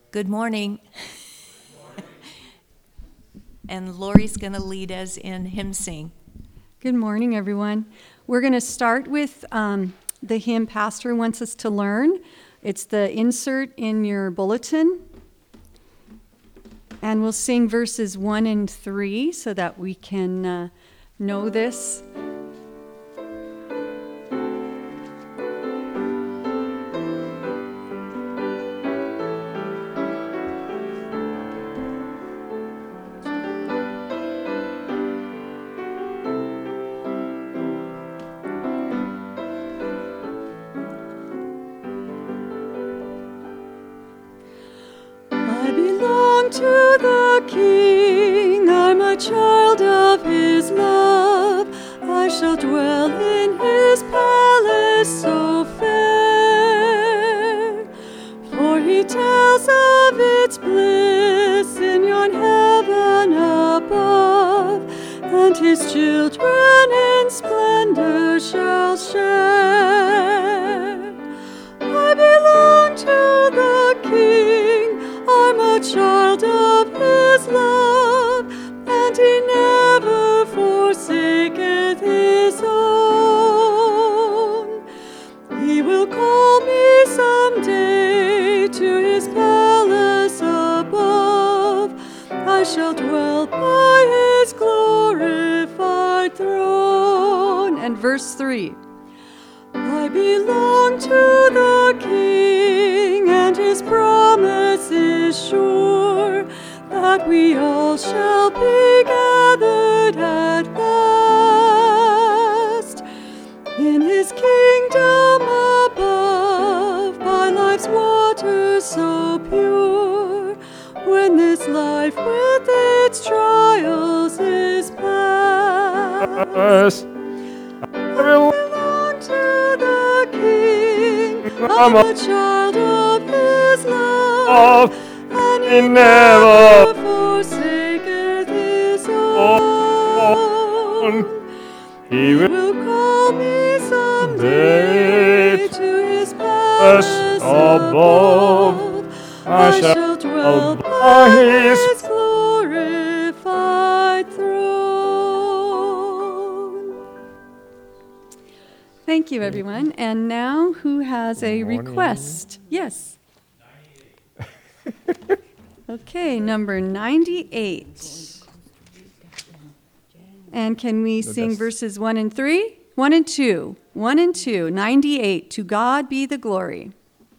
Good morning. And Lori's going to lead us in hymn sing. Good morning, everyone. We're going to start with the hymn Pastor wants us to learn. It's the insert in your bulletin. And we'll sing verses 1 and 3 so that we can know this. To the King, I'm a child of his love. I shall dwell in his palace so fair. For he tells of its bliss in yon heaven above, and his children in splendor shall share. I belong to the King, I'm a child of his love, and he never forsaketh his own. He will call me someday to his palace above. I shall dwell by his glorified throne. And verse 3. I belong to the King, and his promise is sure, that we all shall be gathered at last in his kingdom above, by life's waters so pure, when this life with its trials is past. I'm a child of his love, and he never forsaketh his own. He will call me someday to his palace above. I shall dwell by his glorified throne. Thank you, everyone. And now, who has a request? Yes. Okay, number 98. And can we sing verses 1 and 3? 1 and 2. 1 and 2. 98. To God be the glory.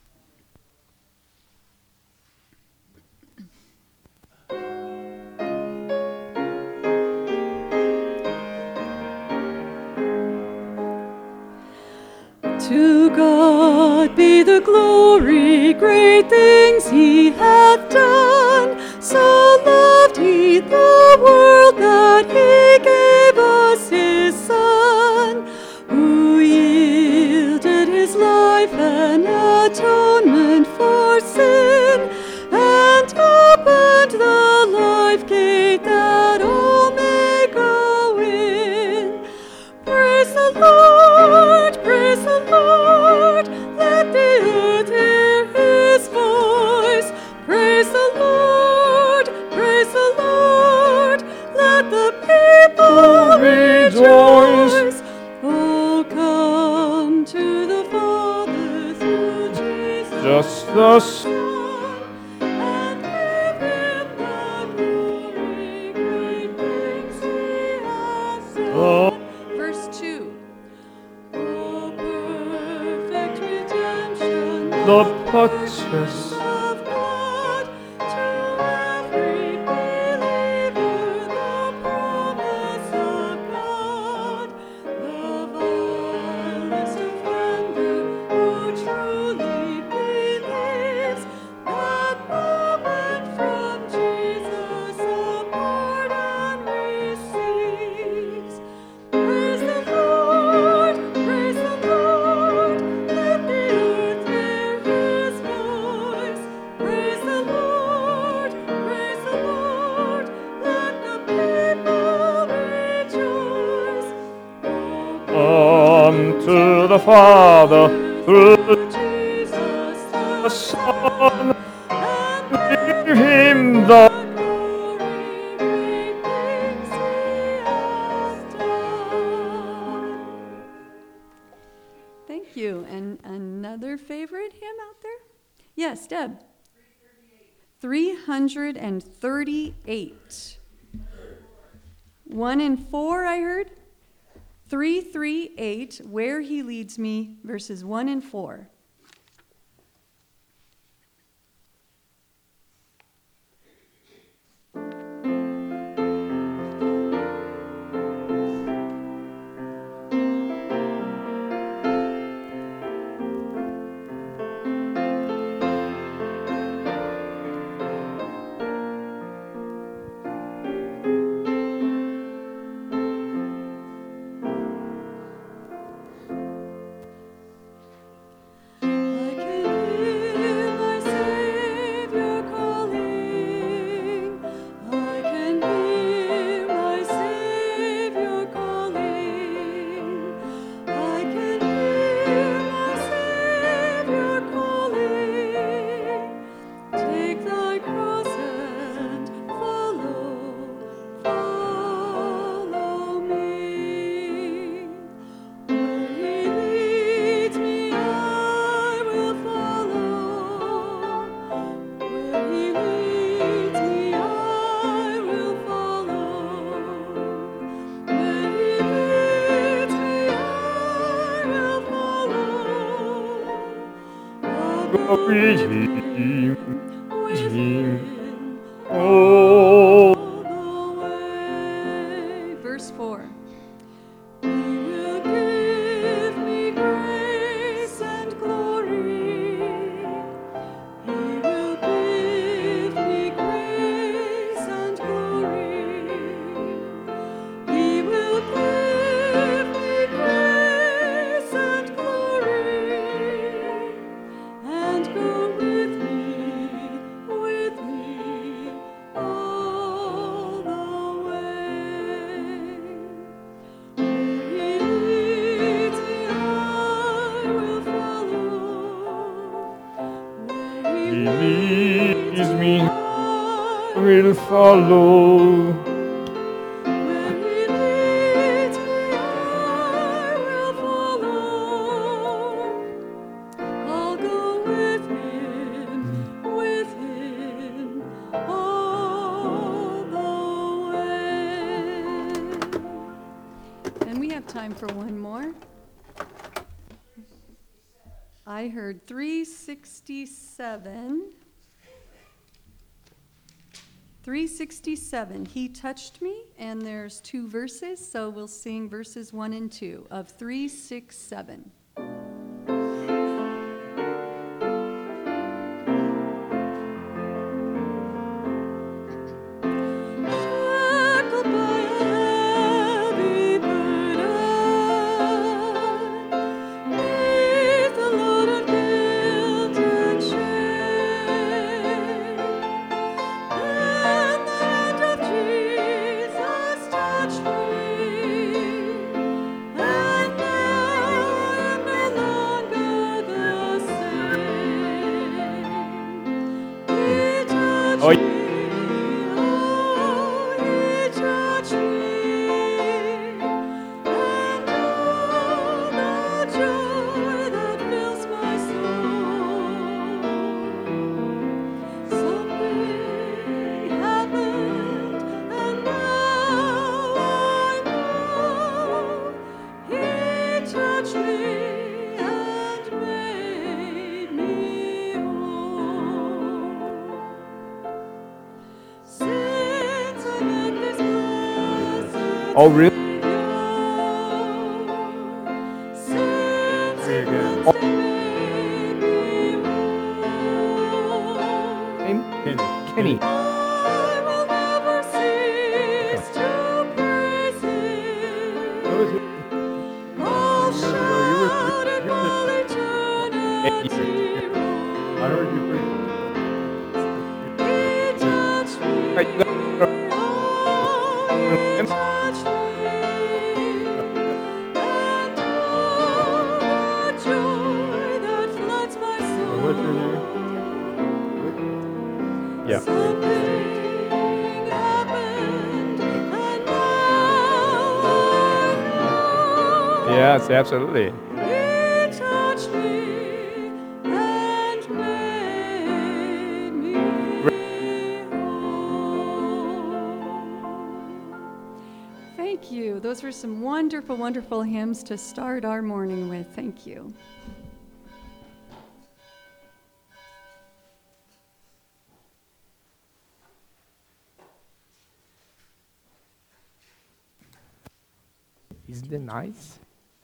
To God be the glory, great things he hath done. So loved he the world that he gave us his Son, who yielded his life an atonement for sin, and opened the life gate that all may go in. Praise the Lord, praise the Lord, let the earth hear his voice. Praise the Lord, let the people rejoice. Oh, come to the Father through Jesus, just the Son, and give him the glory, great things he has done. Verse 2. The purchase of God to every believer, the promise of God, the vilest offender who truly believes, that moment from Jesus a pardon receives. Praise the Lord, let the earth hear his voice. Praise the Lord, let the people rejoice. Come to the Father through Jesus the Son, and Deb. 338. 1 and 4, I heard. 338, Where He Leads Me, verses 1 and 4. With him, oh. Verse 4. He will give me grace and glory. He will give me grace and glory. He will give me grace and glory. And go with me all the way. Where He leads me, I will follow. Where He He leads leads me, I will follow. Where He leads me, I will follow. I'll go with Him all the way. And we have time for one more. I heard 367. 367, He touched me, and there's 2 verses, so we'll sing verses 1 and 2 of 367. Shackled by a heavy burden, beneath the load of guilt and shame, and the hand of Jesus touched me, and now I am no longer the same. He touched Oh, me, oh, He touched me, and all the joy that fills my soul. Something happened, and now I know He touched me and made me whole. Since I met this blessed oh, really? Savior, since He Very good. cleansed and made me whole, Kenny. I will never cease to praise Him. I'll shout it while eternity I heard you rolls. He touched me, Right, you oh, He touched me, and all the joy that floods my soul. What's your name? Yeah. Something happened, and now I know Yes, absolutely. He touched me and made Thank you. Those were some wonderful, wonderful hymns to start our morning with. Thank you. Isn't it nice?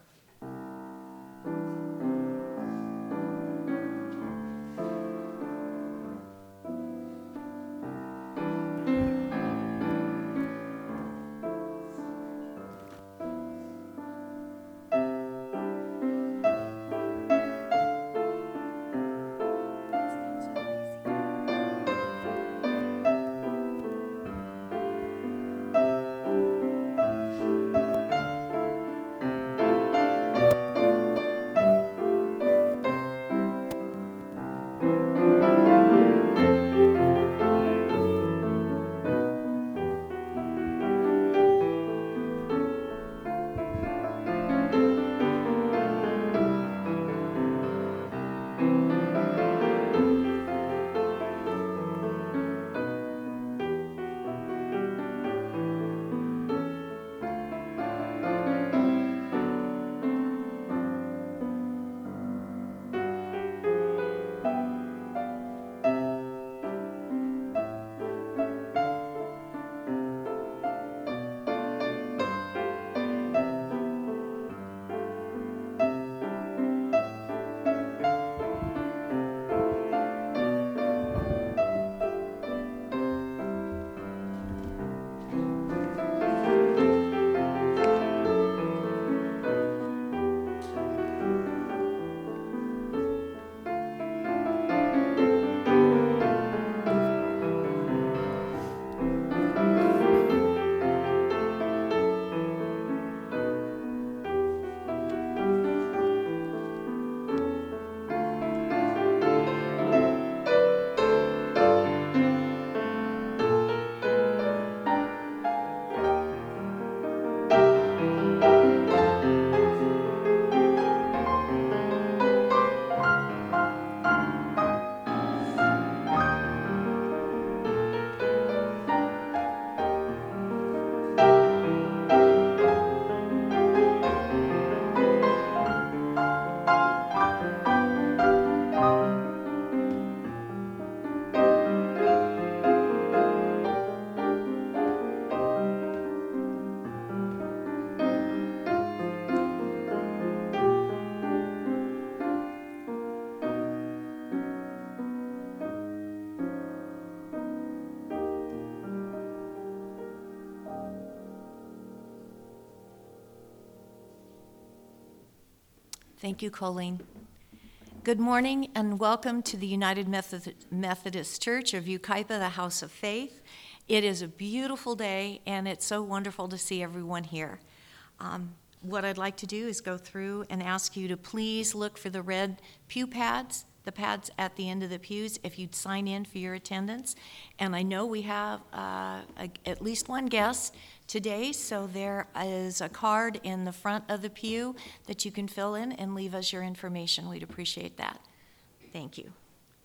Thank you, Colleen. Good morning and welcome to the United Methodist Church of Yucaipa, the House of Faith. It is a beautiful day and it's so wonderful to see everyone here. What I'd like to do is go through and ask you to please look for the red pew pads, the pads at the end of the pews, if you'd sign in for your attendance. And I know we have at least one guest today, so there is a card in the front of the pew that you can fill in and leave us your information. We'd appreciate that. Thank you.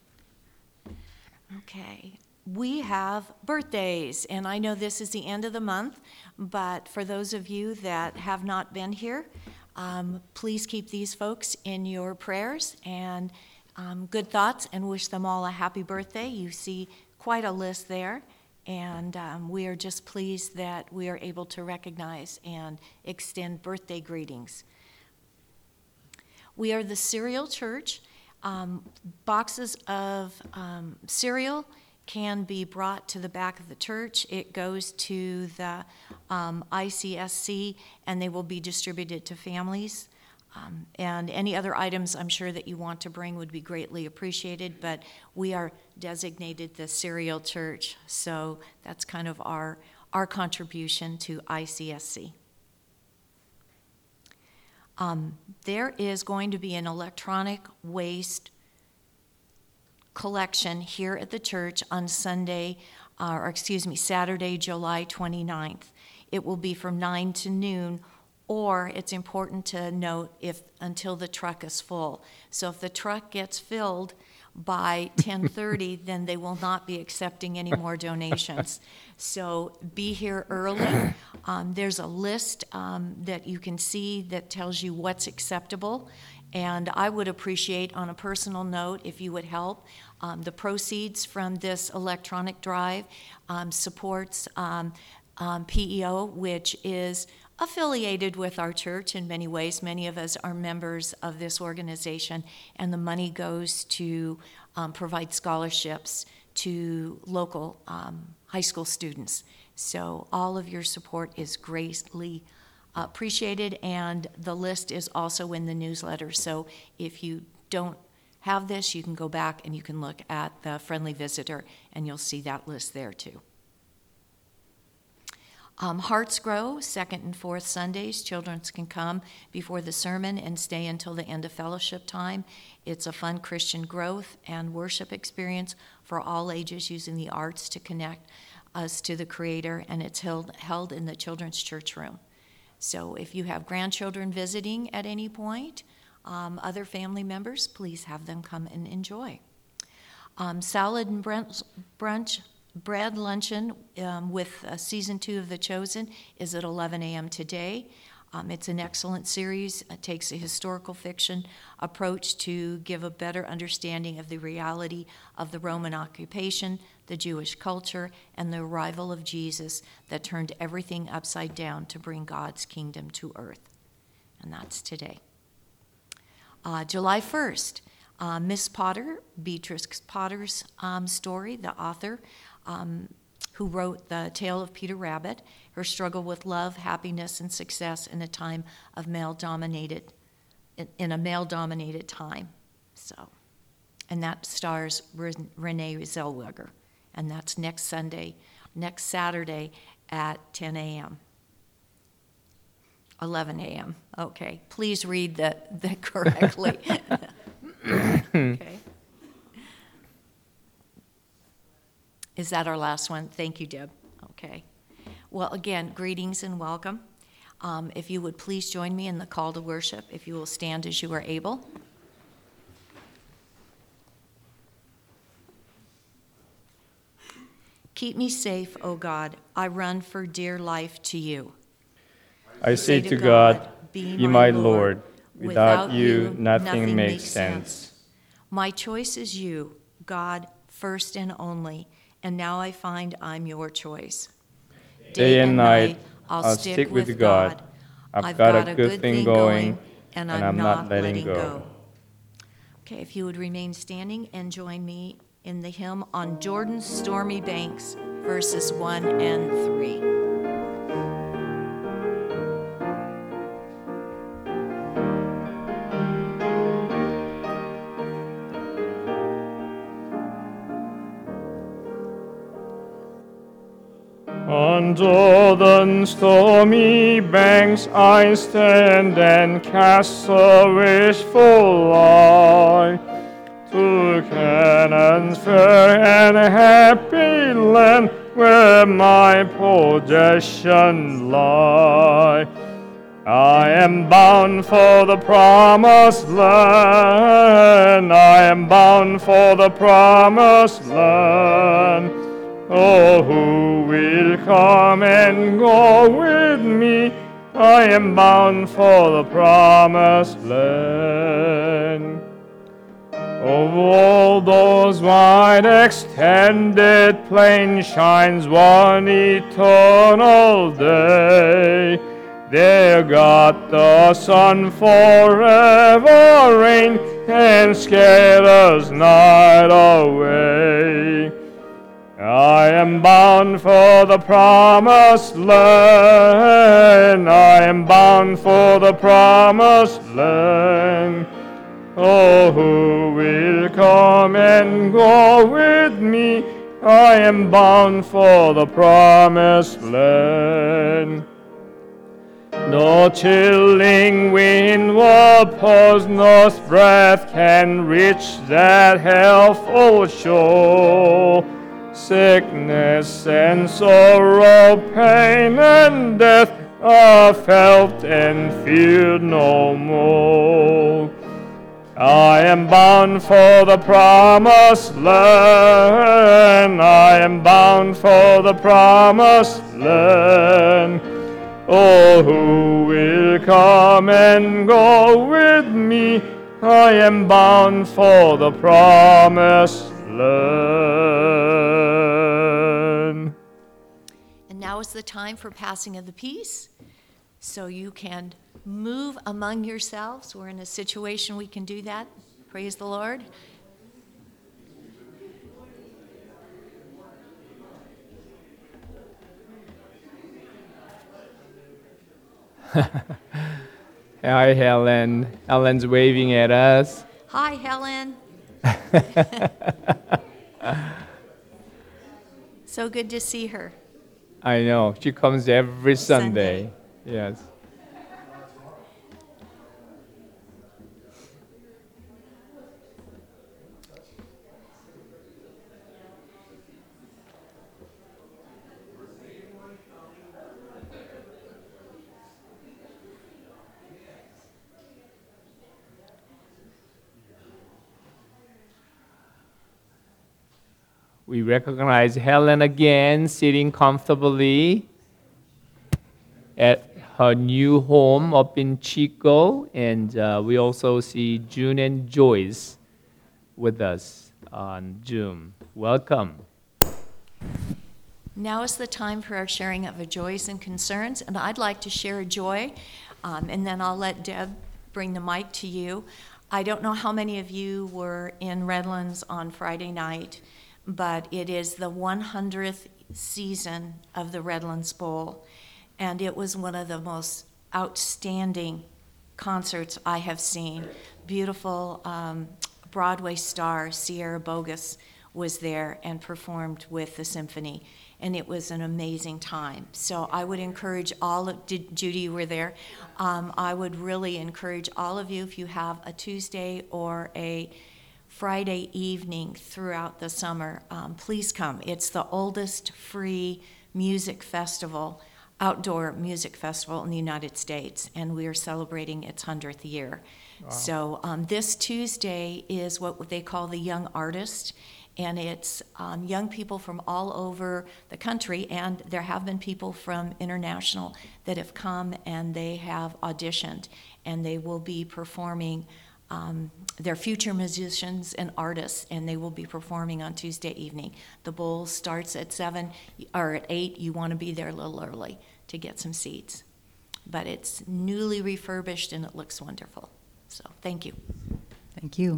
Okay. We have birthdays, and I know this is the end of the month, but for those of you that have not been here, please keep these folks in your prayers and good thoughts and wish them all a happy birthday. You see quite a list there, and we are just pleased that we are able to recognize and extend birthday greetings. We are the Cereal Church. Boxes of cereal can be brought to the back of the church. It goes to the ICSC, and they will be distributed to families. And any other items I'm sure that you want to bring would be greatly appreciated, but we are designated the Cereal Church, so that's kind of our contribution to ICSC. There is going to be an electronic waste collection here at the church on Saturday, July 29th. It will be from 9 to noon, or it's important to note until the truck is full. So if the truck gets filled by 10:30, then they will not be accepting any more donations. So be here early. There's a list that you can see that tells you what's acceptable, and I would appreciate, on a personal note, if you would help. The proceeds from this electronic drive supports PEO, which is affiliated with our church in many ways. Many of us are members of this organization, and the money goes to provide scholarships to local high school students. So all of your support is greatly appreciated, and the list is also in the newsletter. So if you don't have this, you can go back and you can look at the Friendly Visitor, and you'll see that list there too. Hearts Grow, second and fourth Sundays. Children can come before the sermon and stay until the end of fellowship time. It's a fun Christian growth and worship experience for all ages, using the arts to connect us to the Creator, and it's held in the Children's Church Room. So if you have grandchildren visiting at any point, other family members, please have them come and enjoy. Salad and brunch. Bread luncheon with season 2 of The Chosen is at 11 a.m. today. It's an excellent series. It takes a historical fiction approach to give a better understanding of the reality of the Roman occupation, the Jewish culture, and the arrival of Jesus that turned everything upside down to bring God's kingdom to earth. And that's today. July 1st, Miss Potter, Beatrice Potter's story, the author, who wrote The Tale of Peter Rabbit, her struggle with love, happiness, and success in a time of male-dominated time. So, and that stars Renee Zellweger, and that's next Saturday at 10 a.m. 11 a.m. Okay, please read that correctly. Okay. Is that our last one? Thank you, Deb. Okay. Well, again, greetings and welcome. If you would please join me in the call to worship, if you will stand as you are able. Keep me safe, O God. I run for dear life to you. I say to God, be my Lord. Without you, nothing makes sense. My choice is you, God, first and only. And now I find I'm your choice. Day and night, I'll stick with God. I've got a good thing going, and I'm not letting go. Okay, if you would remain standing and join me in the hymn On Jordan's Stormy Banks, verses 1 and 3. On Jordan's stormy banks I stand and cast a wishful eye to Canaan's fair and happy land where my possessions lie. I am bound for the promised land. I am bound for the promised land. Oh, who will come and go with me? I am bound for the promised land. Of all those wide extended plains shines one eternal day. There God the sun forever reigns and scatters night away. I am bound for the promised land. I am bound for the promised land. Oh, who will come and go with me? I am bound for the promised land. No chilling wind or poisonous breath can reach that healthful shore. Sickness and sorrow, pain and death are felt and feared no more. I am bound for the promised land. I am bound for the promised land. All who will come and go with me, I am bound for the promised land. And now is the time for passing of the peace. So you can move among yourselves. We're in a situation we can do that. Praise the Lord. Hi, Helen. Helen's waving at us. Hi, Helen. So good to see her. I know. She comes every Sunday. Yes. We recognize Helen again, sitting comfortably at her new home up in Chico. And we also see June and Joyce with us on Zoom. Welcome. Now is the time for our sharing of our joys and concerns, and I'd like to share a joy, and then I'll let Deb bring the mic to you. I don't know how many of you were in Redlands on Friday night, but it is the 100th season of the Redlands Bowl, and it was one of the most outstanding concerts I have seen. Beautiful Broadway star Sierra Bogus was there and performed with the symphony, and it was an amazing time. So I would encourage all of, Judy, you were there. I would really encourage all of you, if you have a Tuesday or a Friday evening throughout the summer, please come. It's the oldest free music festival, outdoor music festival in the United States, and we are celebrating its 100th year. Wow. So this Tuesday is what they call the Young Artist, and it's young people from all over the country, and there have been people from international that have come and they have auditioned, and they will be performing. They're future musicians and artists, and they will be performing on Tuesday evening. The bowl starts at 7 or at 8. You want to be there a little early to get some seats. But it's newly refurbished, and it looks wonderful. So thank you. Thank you.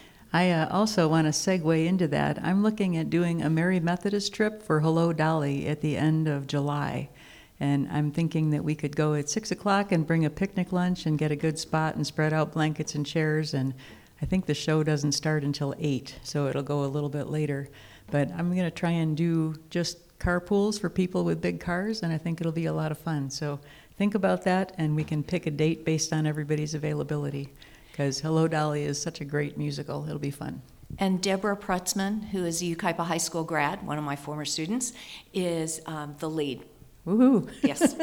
I also want to segue into that. I'm looking at doing a Mary Methodist trip for Hello Dolly at the end of July. And I'm thinking that we could go at 6 o'clock and bring a picnic lunch and get a good spot and spread out blankets and chairs. And I think the show doesn't start until 8, so it'll go a little bit later. But I'm going to try and do just carpools for people with big cars, and I think it'll be a lot of fun. So think about that, and we can pick a date based on everybody's availability, because Hello Dolly is such a great musical. It'll be fun. And Deborah Prutzman, who is a Yucaipa High School grad, one of my former students, is the lead. Woohoo! Yes.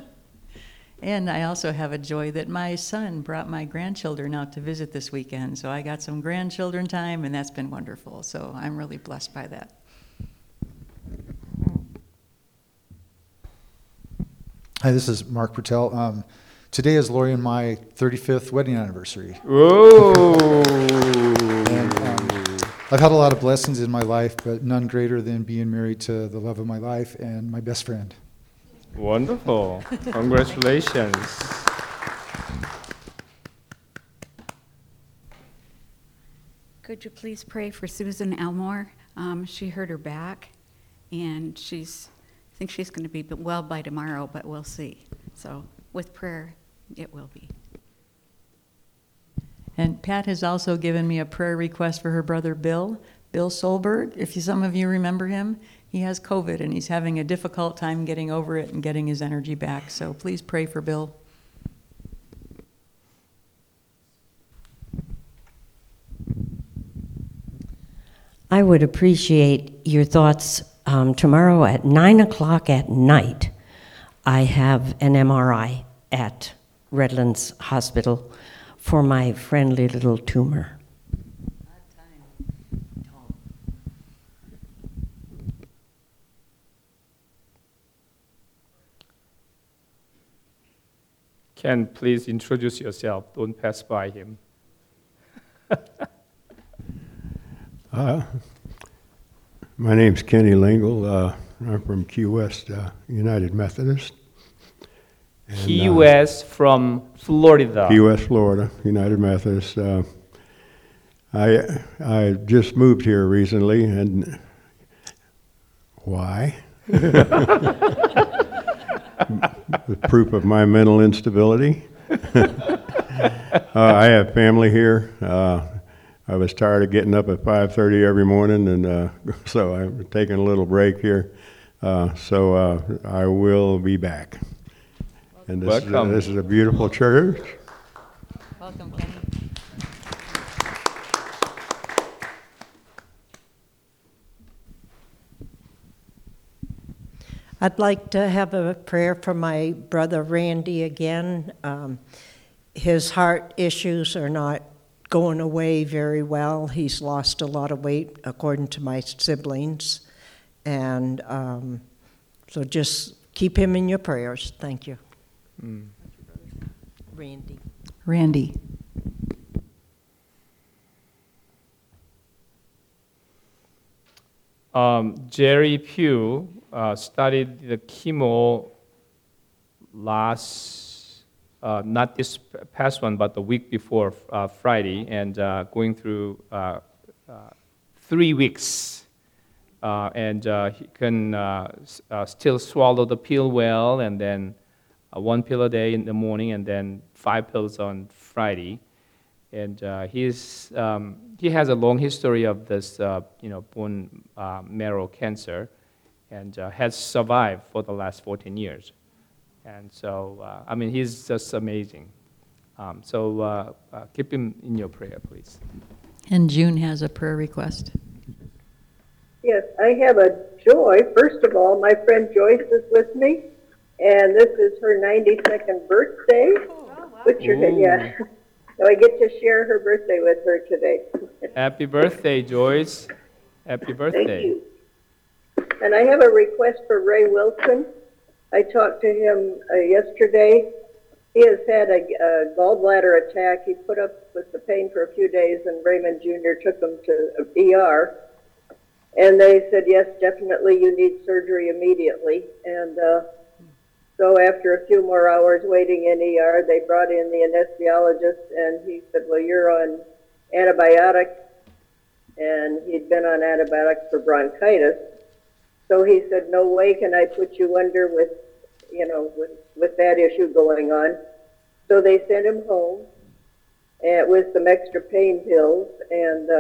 And I also have a joy that my son brought my grandchildren out to visit this weekend. So I got some grandchildren time, and that's been wonderful. So I'm really blessed by that. Hi, this is Mark Pertel. Today is Lori and my 35th wedding anniversary. Whoa! And, I've had a lot of blessings in my life, but none greater than being married to the love of my life and my best friend. Wonderful. Congratulations. Could you please pray for Susan Elmore? She hurt her back, and I think she's going to be well by tomorrow, but we'll see. So with prayer, it will be. And Pat has also given me a prayer request for her brother Bill Solberg. If some of you remember him, he has COVID and he's having a difficult time getting over it and getting his energy back. So please pray for Bill. I would appreciate your thoughts tomorrow at 9 o'clock at night. I have an MRI at Redlands Hospital for my friendly little tumor. Ken, please introduce yourself. Don't pass by him. My name's Kenny Lingle. I'm from Key West United Methodist. And, Key West from Florida. Key West, Florida, United Methodist. I just moved here recently, and why? The proof of my mental instability. I have family here. I was tired of getting up at 5:30 every morning, and so I'm taking a little break here. So I will be back. And this is a beautiful church. Welcome, Kenny. I'd like to have a prayer for my brother Randy again. His heart issues are not going away very well. He's lost a lot of weight, according to my siblings. And so just keep him in your prayers. Thank you. Randy. Randy. Jerry Pugh studied the chemo not this past one, but the week before Friday, and going through 3 weeks. And he can still swallow the pill well, and then 1 pill a day in the morning, and then 5 pills on Friday. And he has a long history of this, bone marrow cancer, and has survived for the last 14 years. And so, he's just amazing. So keep him in your prayer, please. And June has a prayer request. Yes, I have a joy. First of all, my friend Joyce is with me, and this is her 92nd birthday. Yeah. So I get to share her birthday with her today. Happy birthday, Joyce. Happy birthday. Thank you. And I have a request for Ray Wilson. I talked to him yesterday. He has had a gallbladder attack. He put up with the pain for a few days, and Raymond Jr. took him to ER. And they said, yes, definitely you need surgery immediately. And so after a few more hours waiting in ER, they brought in the anesthesiologist, and he said, well, you're on antibiotics. And he'd been on antibiotics for bronchitis. So he said, no way can I put you under with that issue going on. So they sent him home with some extra pain pills, and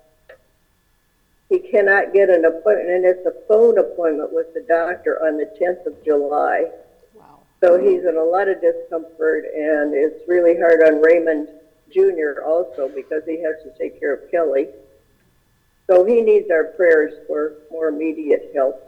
he cannot get an appointment, and it's a phone appointment with the doctor on the 10th of July. Wow. So he's in a lot of discomfort, and it's really hard on Raymond Jr. also because he has to take care of Kelly. So he needs our prayers for more immediate help.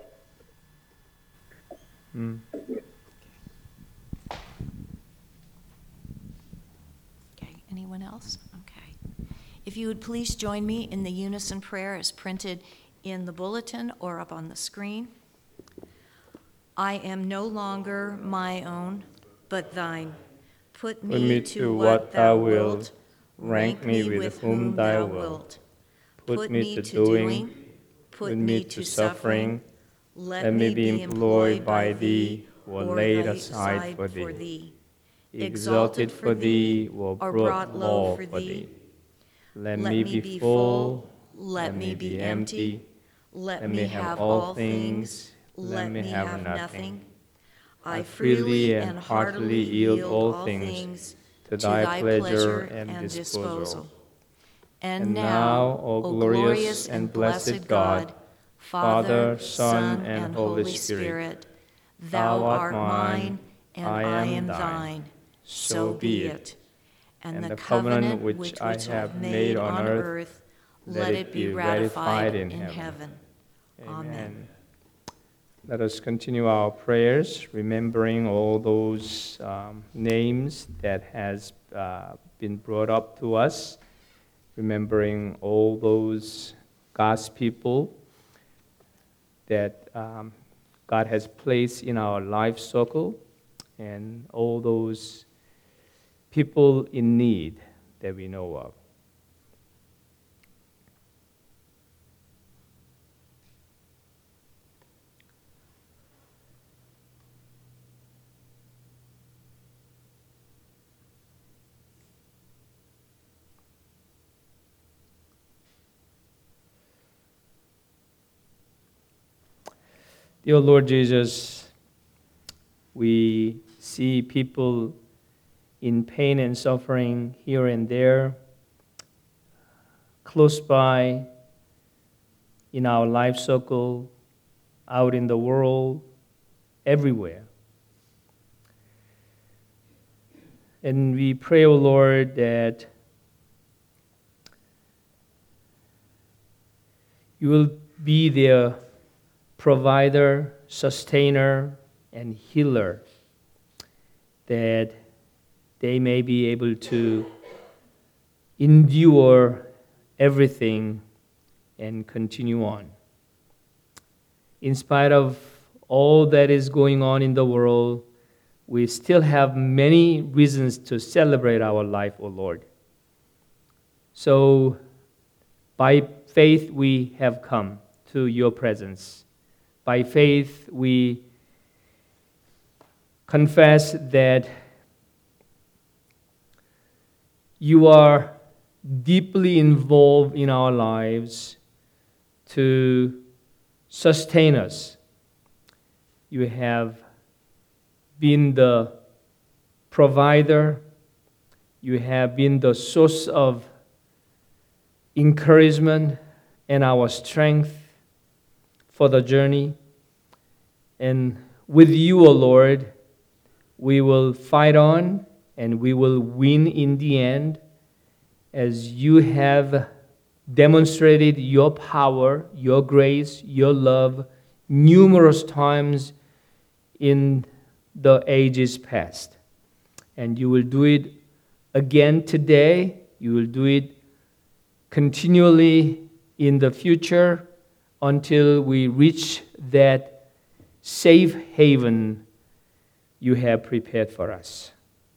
Okay, anyone else? Okay. If you would please join me in the unison prayer as printed in the bulletin or up on the screen. I am no longer my own, but thine. Put me to what thou wilt. Rank me with whom thou wilt. Put me to doing. Put me to suffering. Let me be employed by thee, or laid aside for thee. Exalted for thee, or brought low for thee. Let me be full, let me be empty. Let me have all things, let me have nothing. I freely and heartily yield all things to thy pleasure and disposal. And now, O glorious and blessed God, Father, Son, and Holy Spirit, thou art mine, and I am thine. So be it. And the covenant which I have made on earth, let it be ratified in heaven. Amen. Let us continue our prayers, remembering all those names that has been brought up to us, remembering all those God's people that God has placed in our life circle, and all those people in need that we know of. Dear Lord Jesus, we see people in pain and suffering here and there, close by, in our life circle, out in the world, everywhere. And we pray, O Lord, that you will be their provider, sustainer, and healer, that they may be able to endure everything and continue on. In spite of all that is going on in the world, we still have many reasons to celebrate our life, O Lord. So, by faith we have come to your presence. By faith, we confess that you are deeply involved in our lives to sustain us. You have been the provider. You have been the source of encouragement and our strength for the journey. And with you, O Lord, we will fight on and we will win in the end, as you have demonstrated your power, your grace, your love numerous times in the ages past. And you will do it again today. You will do it continually in the future, until we reach that safe haven you have prepared for us.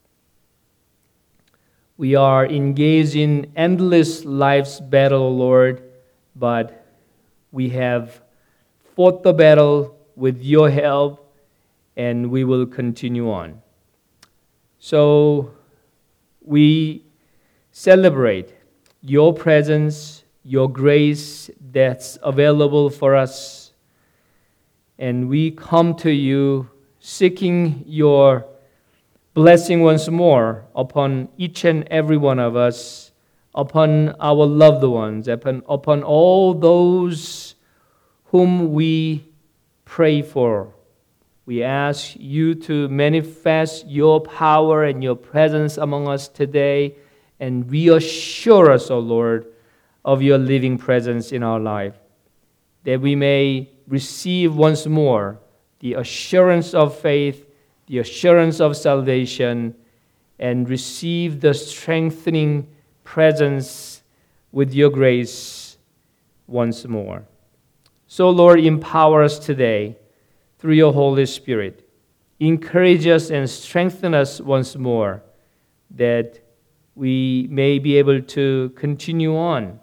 We are engaged in endless life's battle, Lord, but we have fought the battle with your help, and we will continue on. So we celebrate your presence, your grace that's available for us. And we come to you seeking your blessing once more upon each and every one of us, upon our loved ones, upon all those whom we pray for. We ask you to manifest your power and your presence among us today, and reassure us, O Lord, of your living presence in our life, that we may receive once more the assurance of faith, the assurance of salvation, and receive the strengthening presence with your grace once more. So, Lord, empower us today through your Holy Spirit. Encourage us and strengthen us once more, that we may be able to continue on.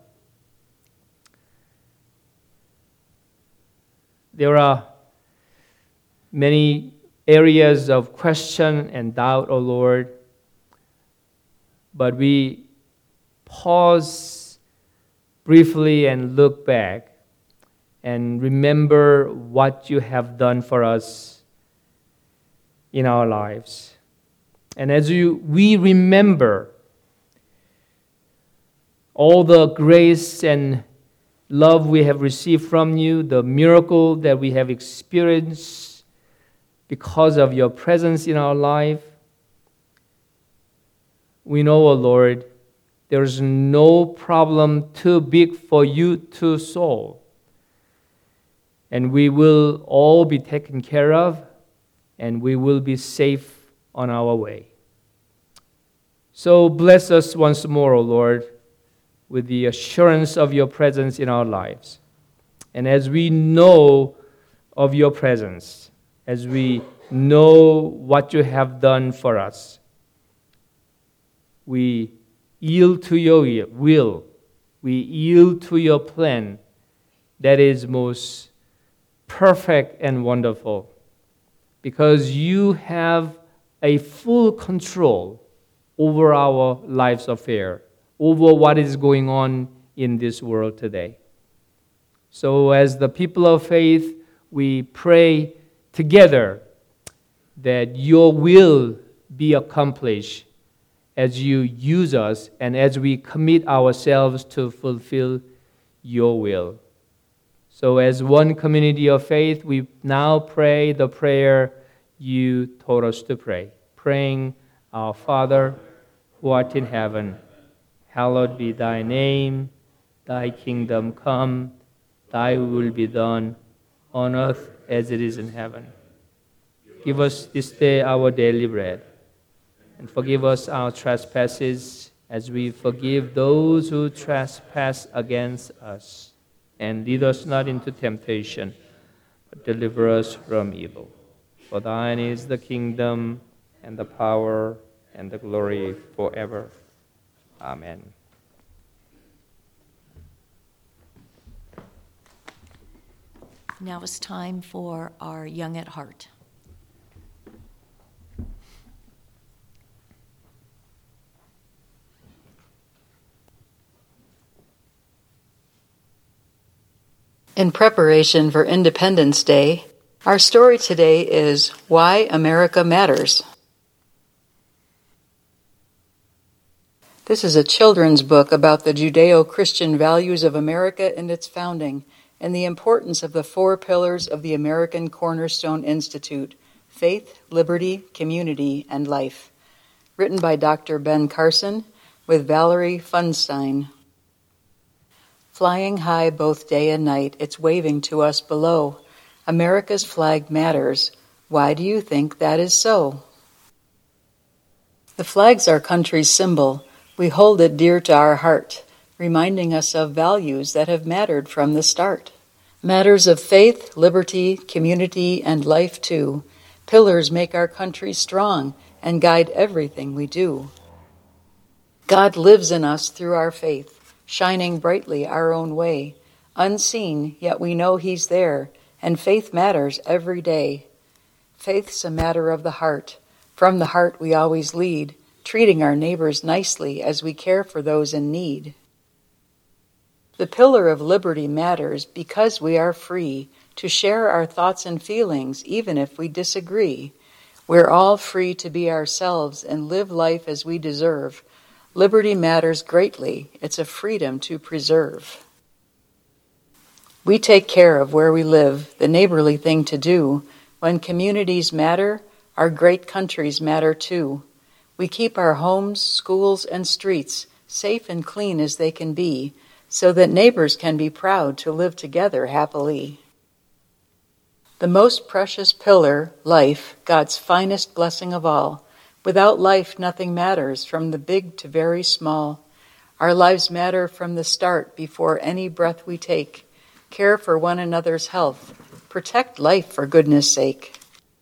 There are many areas of question and doubt, O Lord, but we pause briefly and look back and remember what you have done for us in our lives. And as we remember all the grace and love we have received from you, the miracle that we have experienced because of your presence in our life, we know, O Lord, there is no problem too big for you to solve. And we will all be taken care of, and we will be safe on our way. So bless us once more, O Lord, with the assurance of your presence in our lives. And as we know of your presence, as we know what you have done for us, we yield to your will. We yield to your plan that is most perfect and wonderful, because you have a full control over our life's affair, over what is going on in this world today. So as the people of faith, we pray together that your will be accomplished as you use us and as we commit ourselves to fulfill your will. So as one community of faith, we now pray the prayer you taught us to pray, praying, Our Father, who art in heaven, hallowed be thy name, thy kingdom come, thy will be done on earth as it is in heaven. Give us this day our daily bread, and forgive us our trespasses as we forgive those who trespass against us. And lead us not into temptation, but deliver us from evil. For thine is the kingdom, and the power, and the glory forever. Amen. Now it's time for our Young at Heart. In preparation for Independence Day, our story today is Why America Matters. This is a children's book about the Judeo-Christian values of America and its founding, and the importance of the 4 pillars of the American Cornerstone Institute: faith, liberty, community, and life. Written by Dr. Ben Carson with Valerie Funstein. Flying high both day and night, it's waving to us below. America's flag matters. Why do you think that is so? The flag's our country's symbol. We hold it dear to our heart, reminding us of values that have mattered from the start. Matters of faith, liberty, community, and life too. Pillars make our country strong and guide everything we do. God lives in us through our faith, shining brightly our own way. Unseen, yet we know He's there, and faith matters every day. Faith's a matter of the heart. From the heart we always lead, treating our neighbors nicely as we care for those in need. The pillar of liberty matters because we are free to share our thoughts and feelings even if we disagree. We're all free to be ourselves and live life as we deserve. Liberty matters greatly. It's a freedom to preserve. We take care of where we live, the neighborly thing to do. When communities matter, our great countries matter too. We keep our homes, schools, and streets safe and clean as they can be, so that neighbors can be proud to live together happily. The most precious pillar, life, God's finest blessing of all. Without life, nothing matters, from the big to very small. Our lives matter from the start, before any breath we take. Care for one another's health. Protect life for goodness sake.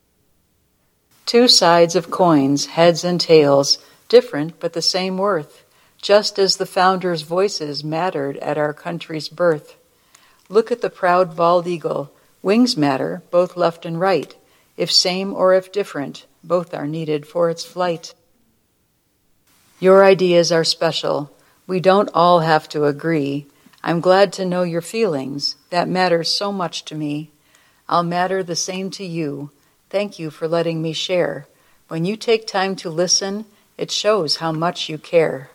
2 sides of coins, heads and tails, different but the same worth, just as the founders' voices mattered at our country's birth. Look at the proud bald eagle. Wings matter, both left and right. If same or if different, both are needed for its flight. Your ideas are special. We don't all have to agree. I'm glad to know your feelings. That matters so much to me. I'll matter the same to you. Thank you for letting me share. When you take time to listen, it shows how much you care.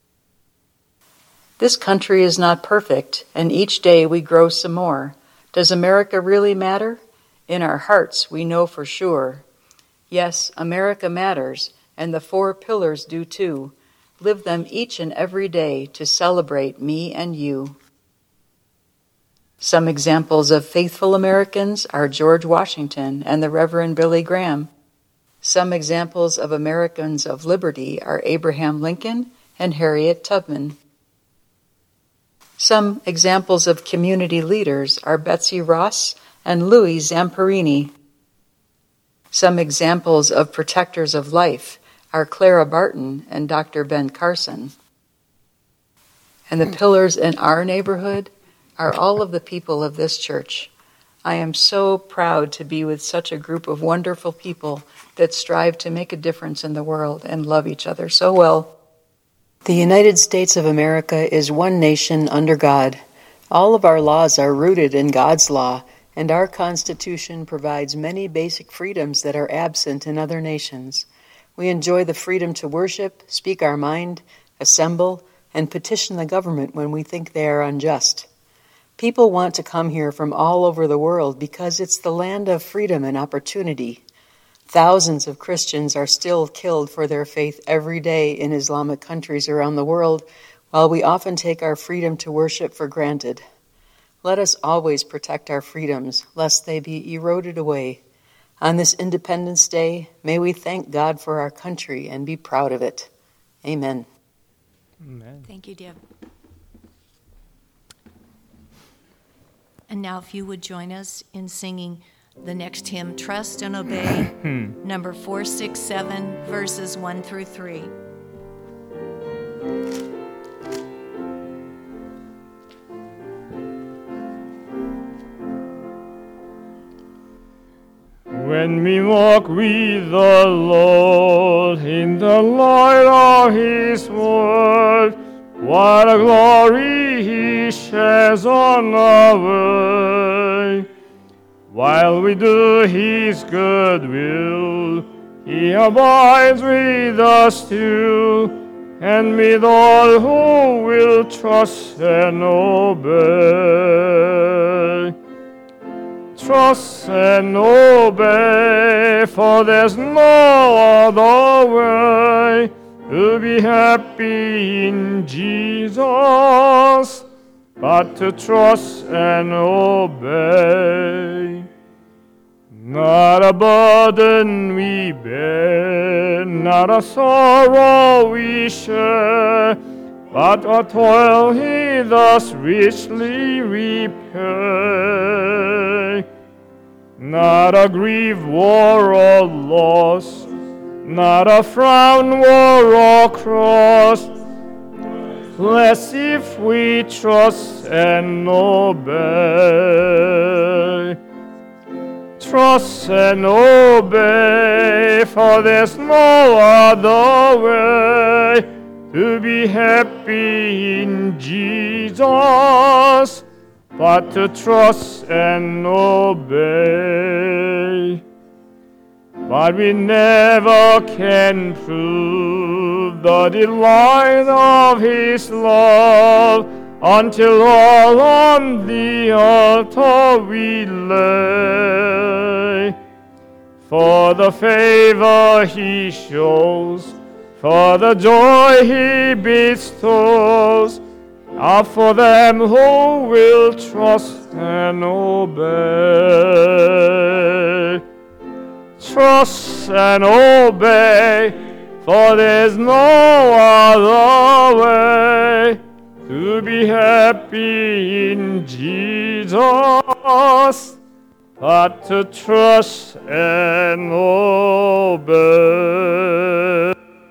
This country is not perfect, and each day we grow some more. Does America really matter? In our hearts, we know for sure. Yes, America matters, and the 4 pillars do too. Live them each and every day to celebrate me and you. Some examples of faithful Americans are George Washington and the Reverend Billy Graham. Some examples of Americans of liberty are Abraham Lincoln and Harriet Tubman. Some examples of community leaders are Betsy Ross and Louis Zamperini. Some examples of protectors of life are Clara Barton and Dr. Ben Carson. And the pillars in our neighborhood are all of the people of this church. I am so proud to be with such a group of wonderful people that strive to make a difference in the world and love each other so well. The United States of America is one nation under God. All of our laws are rooted in God's law, and our Constitution provides many basic freedoms that are absent in other nations. We enjoy the freedom to worship, speak our mind, assemble, and petition the government when we think they are unjust. People want to come here from all over the world because it's the land of freedom and opportunity. Thousands of Christians are still killed for their faith every day in Islamic countries around the world, while we often take our freedom to worship for granted. Let us always protect our freedoms, lest they be eroded away. On this Independence Day, may we thank God for our country and be proud of it. Amen. Amen. Thank you, Deb. And now if you would join us in singing the next hymn, Trust and Obey, number 467, verses 1 through 3. When we walk with the Lord in the light of His word, what a glory He shares on our way. While we do His good will, He abides with us too, and with all who will trust and obey. Trust and obey, for there's no other way to be happy in Jesus but to trust and obey. Not a burden we bear, not a sorrow we share, but a toil He thus richly repay. Not a grief, war, or loss, not a frown, war, or cross, less if we trust and obey. Trust and obey, for there's no other way to be happy in Jesus but to trust and obey. But we never can prove the delight of His love until all on the altar we lay. For the favor He shows, for the joy He bestows, are for them who will trust and obey. Trust and obey, for there's no other way to be happy in Jesus but to trust and obey.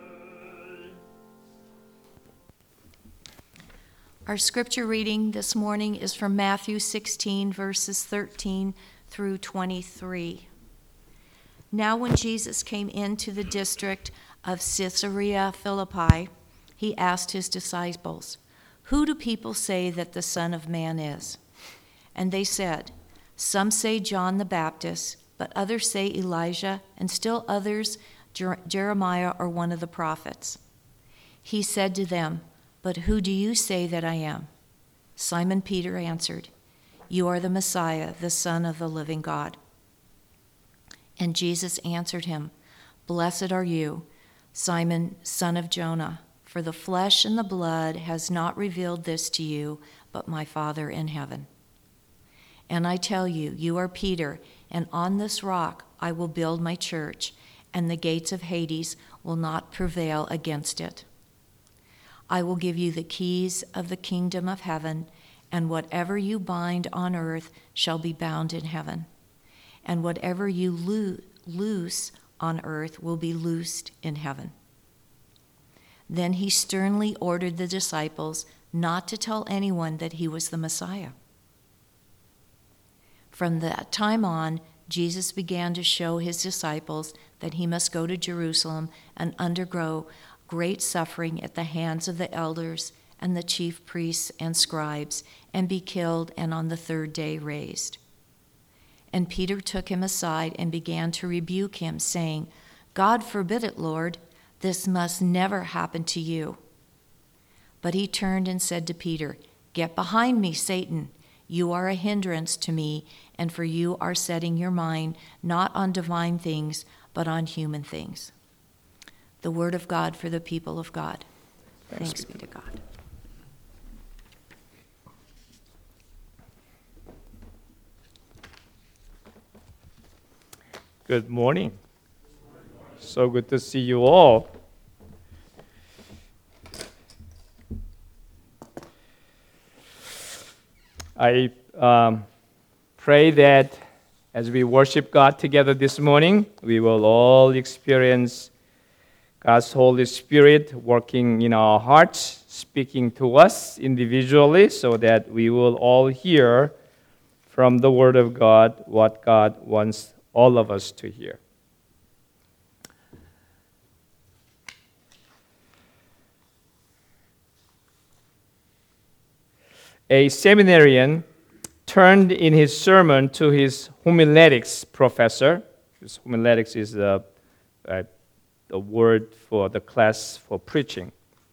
Our scripture reading this morning is from Matthew 16, verses 13 through 23. Now when Jesus came into the district of Caesarea Philippi, He asked His disciples, "Who do people say that the Son of Man is?" And they said, "Some say John the Baptist, but others say Elijah, and still others Jeremiah or one of the prophets." He said to them, "But who do you say that I am?" Simon Peter answered, "You are the Messiah, the Son of the living God." And Jesus answered him, "Blessed are you, Simon, son of Jonah, for the flesh and the blood has not revealed this to you, but my Father in heaven. And I tell you, you are Peter, and on this rock I will build my church, and the gates of Hades will not prevail against it. I will give you the keys of the kingdom of heaven, and whatever you bind on earth shall be bound in heaven, and whatever you loose on earth will be loosed in heaven." Then he sternly ordered the disciples not to tell anyone that he was the Messiah. From that time on, Jesus began to show his disciples that he must go to Jerusalem and undergo great suffering at the hands of the elders and the chief priests and scribes, and be killed, and on the third day raised. And Peter took him aside and began to rebuke him, saying, God forbid it, Lord, this must never happen to you. But he turned and said to Peter, Get behind me, Satan. You are a hindrance to me, and for you are setting your mind not on divine things, but on human things. The word of God for the people of God. Thanks be to God. Good morning. So good to see you all. I pray that as we worship God together this morning, we will all experience God's Holy Spirit working in our hearts, speaking to us individually, so that we will all hear from the Word of God what God wants all of us to hear. A seminarian turned in his sermon to his homiletics professor. His homiletics is the word for the class for preaching.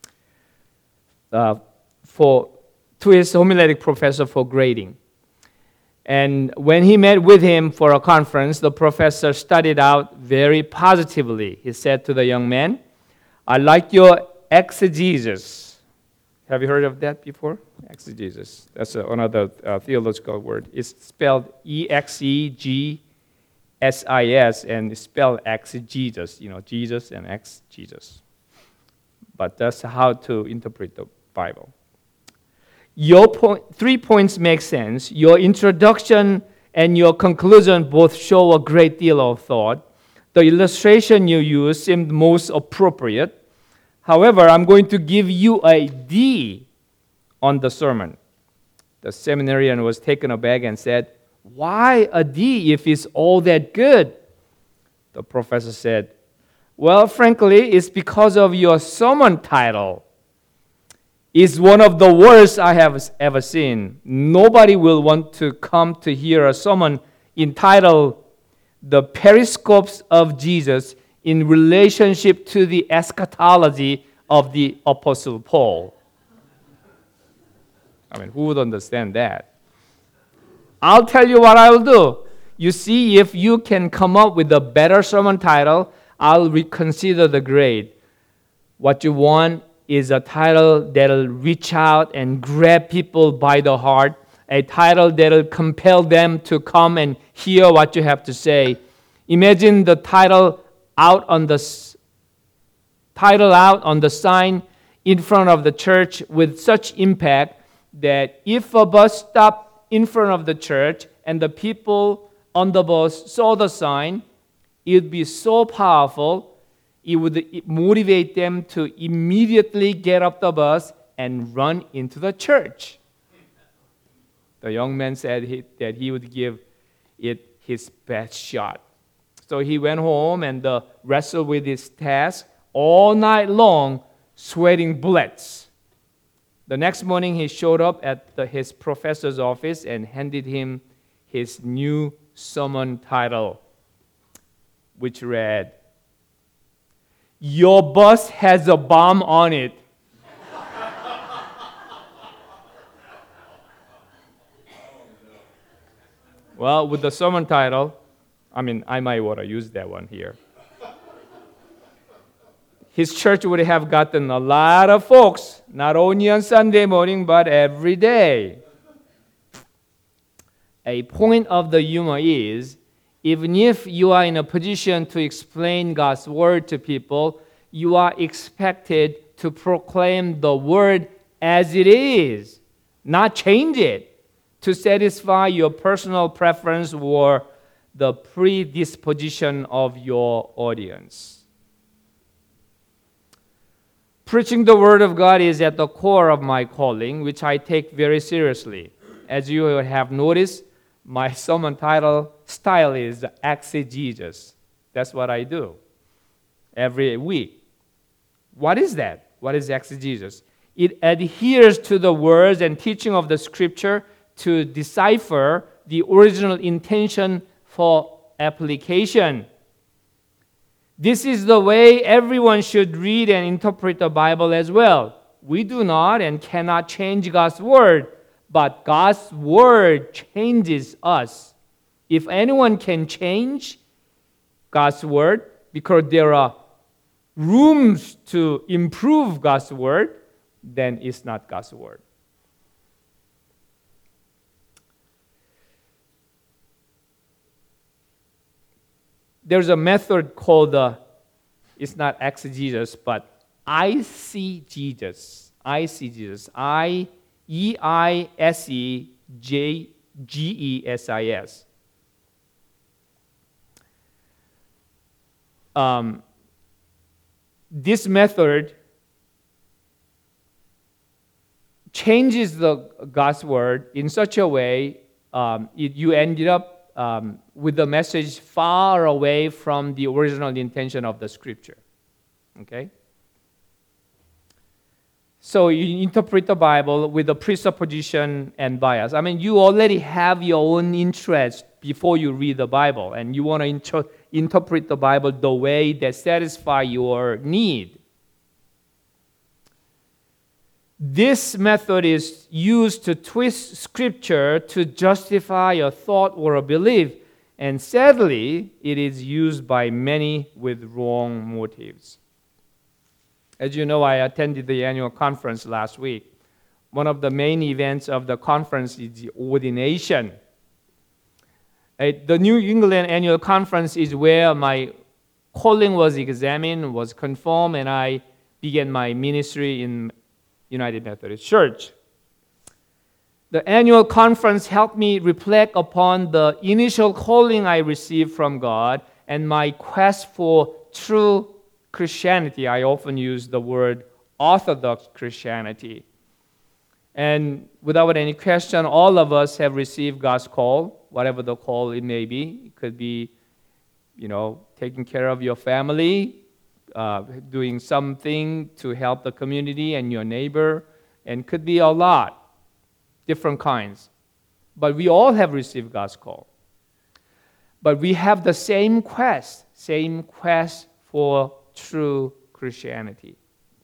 To his homiletic professor for grading. And when he met with him for a conference, the professor started out very positively. He said to the young man, I like your exegesis. Have you heard of that before? Exegesis. That's another theological word. It's spelled E-X-E-G-S-I-S, and it's spelled exegesis, Jesus and exegesis. But that's how to interpret the Bible. Your 3 points make sense. Your introduction and your conclusion both show a great deal of thought. The illustration you use seemed most appropriate. However, I'm going to give you a D on the sermon. The seminarian was taken aback and said, Why a D if it's all that good? The professor said, Well, frankly, it's because of your sermon title. It's one of the worst I have ever seen. Nobody will want to come to hear a sermon entitled The Periscopes of Jesus in relationship to the eschatology of the Apostle Paul. Who would understand that? I'll tell you what I'll do. You see, if you can come up with a better sermon title, I'll reconsider the grade. What you want is a title that'll reach out and grab people by the heart, a title that'll compel them to come and hear what you have to say. Imagine the title out on the sign in front of the church with such impact that if a bus stopped in front of the church and the people on the bus saw the sign, it would be so powerful, it would motivate them to immediately get off the bus and run into the church. The young man said that he would give it his best shot. So he went home and wrestled with his task all night long, sweating bullets. The next morning, he showed up at his professor's office and handed him his new sermon title, which read, Your bus has a bomb on it. Well, with the sermon title, I might want to use that one here. His church would have gotten a lot of folks, not only on Sunday morning, but every day. A point of the humor is, even if you are in a position to explain God's word to people, you are expected to proclaim the word as it is, not change it to satisfy your personal preference or the predisposition of your audience. Preaching the Word of God is at the core of my calling, which I take very seriously. As you have noticed, my sermon style is exegesis. That's what I do every week. What is that? What is exegesis? It adheres to the words and teaching of the Scripture to decipher the original intention for application. This is the way everyone should read and interpret the Bible as well. We do not and cannot change God's Word, but God's Word changes us. If anyone can change God's Word, because there are rooms to improve God's Word, then it's not God's Word. There's a method called, it's not exegesis, but eisegesis. Eisegesis. EISEGESIS. This method changes the God's Word in such a way you ended up with the message far away from the original intention of the Scripture. Okay? So you interpret the Bible with a presupposition and bias. I mean, you already have your own interest before you read the Bible, and you want to interpret the Bible the way that satisfies your need. This method is used to twist Scripture to justify a thought or a belief, and sadly, it is used by many with wrong motives. As you know, I attended the annual conference last week. One of the main events of the conference is the ordination. The New England Annual Conference is where my calling was examined, was confirmed, and I began my ministry in United Methodist Church. The annual conference helped me reflect upon the initial calling I received from God and my quest for true Christianity. I often use the word Orthodox Christianity. And without any question, all of us have received God's call, whatever the call it may be. It could be, taking care of your family, doing something to help the community and your neighbor, and could be a lot, different kinds. But we all have received God's call. But we have the same quest for true Christianity.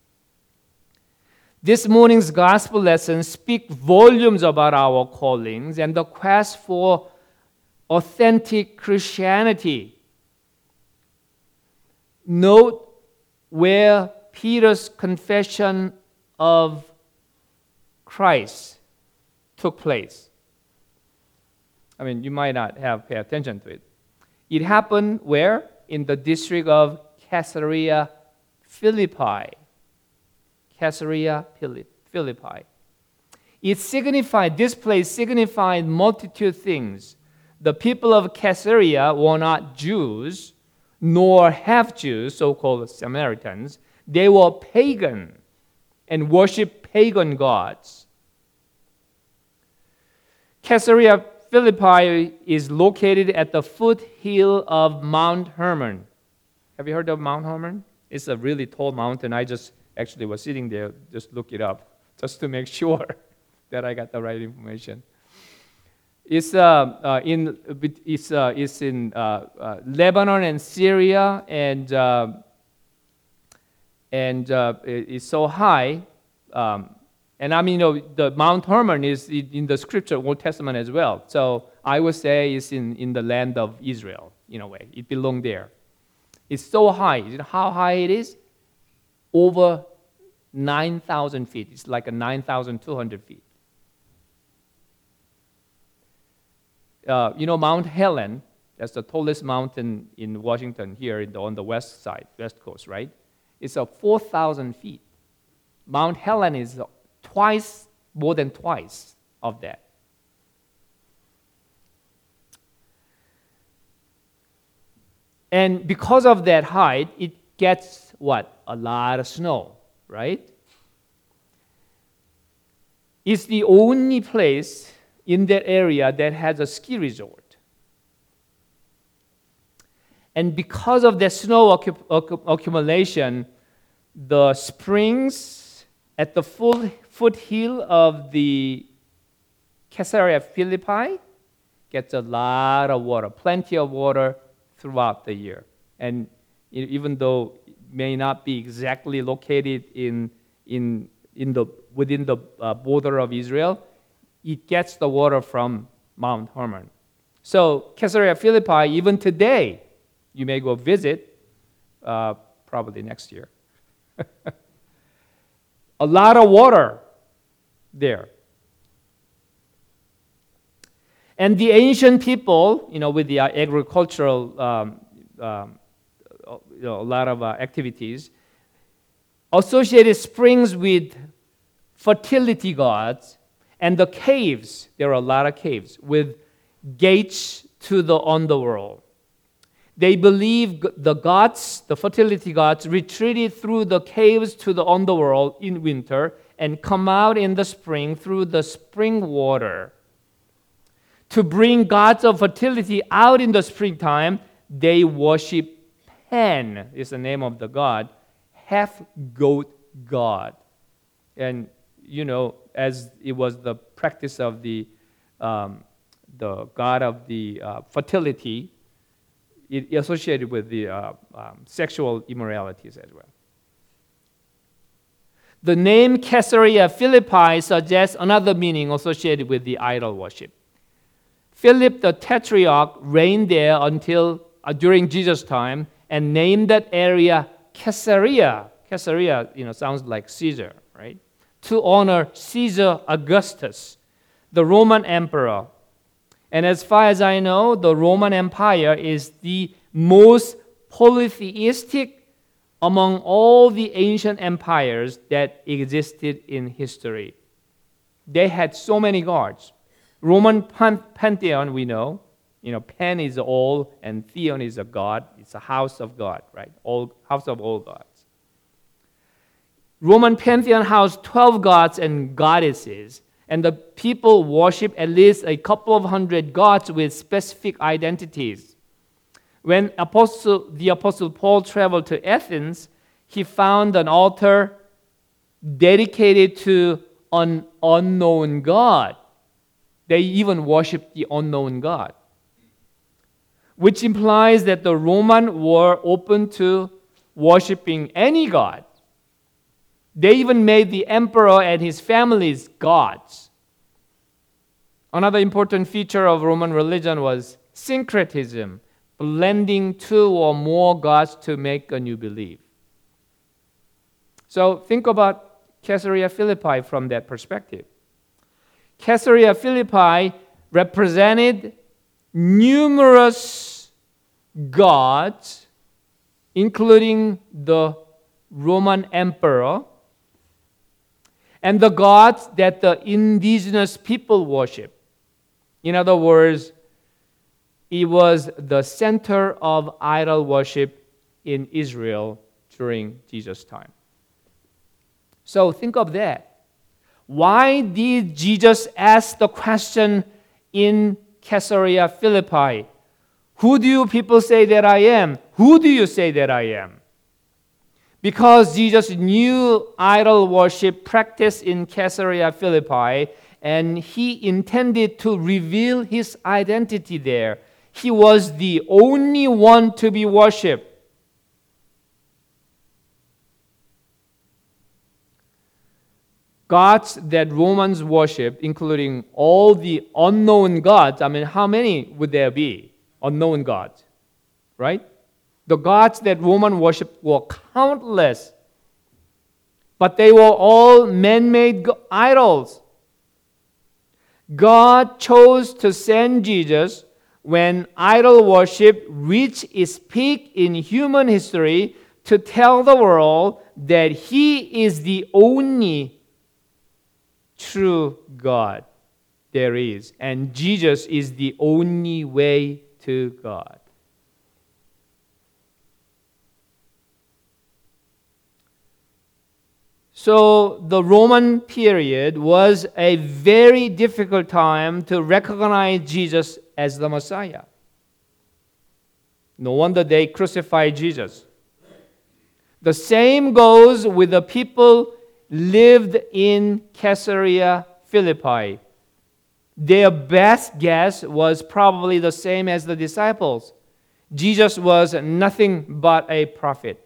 This morning's gospel lesson speaks volumes about our callings and the quest for authentic Christianity. Note where Peter's confession of Christ took place. I mean, you might not have paid attention to it. It happened where? In the district of Caesarea Philippi. Caesarea Philippi. This place signified multitude things. The people of Caesarea were not Jews, nor half-Jews, so-called Samaritans. They were pagan and worshiped pagan gods. Caesarea Philippi is located at the foothill of Mount Hermon. Have you heard of Mount Hermon? It's a really tall mountain. I just actually was sitting there, just look it up, just to make sure that I got the right information. It's in Lebanon and Syria, and it's so high. And I mean, the Mount Hermon is in the Scripture, Old Testament as well. So I would say it's in the land of Israel, in a way. It belonged there. It's so high. You know how high it is? Over 9,000 feet. It's like 9,200 feet. Mount Helen, that's the tallest mountain in Washington here on the west coast, right? It's 4,000 feet. Mount Helen is more than twice of that. And because of that height, it gets what? A lot of snow. right? It's the only place in that area that has a ski resort. And because of the snow accumulation, the springs at the foothill of the Caesarea Philippi gets a lot of water, plenty of water throughout the year. And even though it may not be exactly located within the border of Israel, it gets the water from Mount Hermon. So Caesarea Philippi, even today, you may go visit, probably next year. A lot of water there. And the ancient people, with the agricultural, a lot of activities, associated springs with fertility gods, and the caves, there are a lot of caves, with gates to the underworld. They believe the gods, the fertility gods, retreated through the caves to the underworld in winter and come out in the spring through the spring water. To bring gods of fertility out in the springtime, they worship Pan, is the name of the god, half-goat god. And, as it was the practice of the god of the fertility, it associated with the sexual immoralities as well. The name Caesarea Philippi suggests another meaning associated with the idol worship. Philip the Tetrarch reigned there until during Jesus' time and named that area Caesarea. Caesarea, sounds like Caesar, right? To honor Caesar Augustus, the Roman emperor. And as far as I know, the Roman Empire is the most polytheistic among all the ancient empires that existed in history. They had so many gods. Roman pantheon, we know. Pan is all, and theon is a god. It's a house of God, right? House of all gods. Roman pantheon housed 12 gods and goddesses, and the people worship at least a couple of hundred gods with specific identities. When the Apostle Paul traveled to Athens, he found an altar dedicated to an unknown god. They even worshiped the unknown god, which implies that the Romans were open to worshiping any god. They even made the emperor and his families gods. Another important feature of Roman religion was syncretism, blending two or more gods to make a new belief. So think about Caesarea Philippi from that perspective. Caesarea Philippi represented numerous gods, including the Roman emperor, and the gods that the indigenous people worship. In other words, it was the center of idol worship in Israel during Jesus' time. So think of that. Why did Jesus ask the question in Caesarea Philippi? Who do you people say that I am? Who do you say that I am? Because Jesus knew idol worship practiced in Caesarea Philippi, and he intended to reveal his identity there. He was the only one to be worshipped. Gods that Romans worshiped, including all the unknown gods, how many would there be? Unknown gods, right? The gods that Roman worshipped were countless, but they were all man-made idols. God chose to send Jesus when idol worship reached its peak in human history to tell the world that He is the only true God there is, and Jesus is the only way to God. So the Roman period was a very difficult time to recognize Jesus as the Messiah. No wonder they crucified Jesus. The same goes with the people lived in Caesarea Philippi. Their best guess was probably the same as the disciples. Jesus was nothing but a prophet.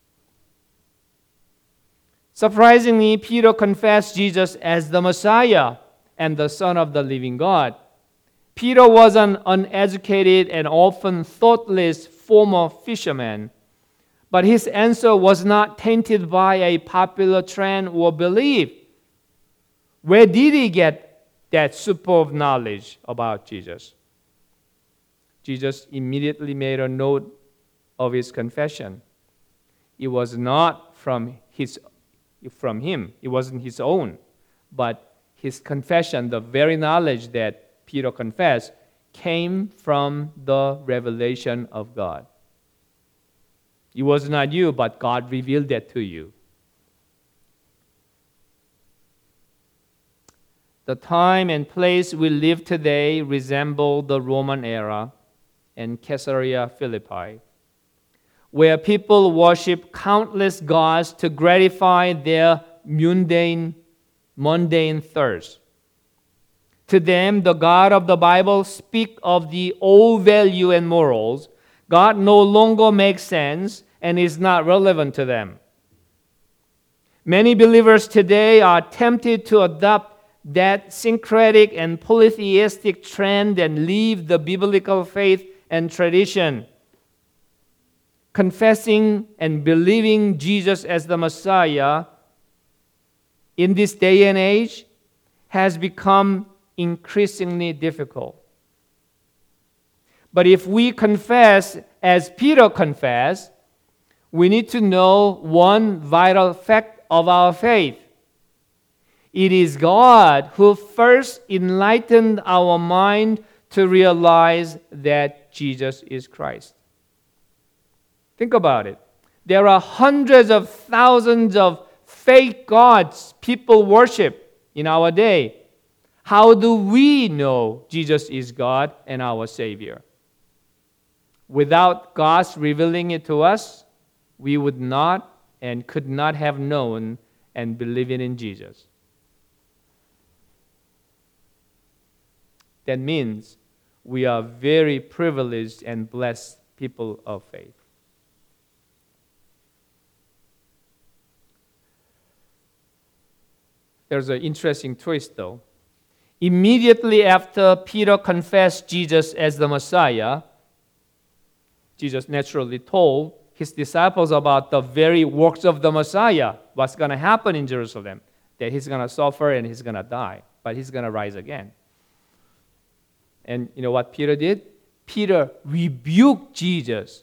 Surprisingly, Peter confessed Jesus as the Messiah and the Son of the living God. Peter was an uneducated and often thoughtless former fisherman, but his answer was not tainted by a popular trend or belief. Where did he get that superb knowledge about Jesus? Jesus immediately made a note of his confession. It was not from him. It wasn't his own. But his confession, the very knowledge that Peter confessed, came from the revelation of God. It was not you, but God revealed that to you. The time and place we live today resemble the Roman era and Caesarea Philippi, where people worship countless gods to gratify their mundane thirst. To them, the God of the Bible speaks of the old value and morals. God no longer makes sense and is not relevant to them. Many believers today are tempted to adopt that syncretic and polytheistic trend and leave the biblical faith and tradition. Confessing and believing Jesus as the Messiah in this day and age has become increasingly difficult. But if we confess as Peter confessed, we need to know one vital fact of our faith. It is God who first enlightened our mind to realize that Jesus is Christ. Think about it. There are hundreds of thousands of fake gods people worship in our day. How do we know Jesus is God and our Savior? Without God's revealing it to us, we would not and could not have known and believed in Jesus. That means we are very privileged and blessed people of faith. There's an interesting twist, though. Immediately after Peter confessed Jesus as the Messiah, Jesus naturally told his disciples about the very works of the Messiah, what's going to happen in Jerusalem, that he's going to suffer and he's going to die, but he's going to rise again. And you know what Peter did? Peter rebuked Jesus.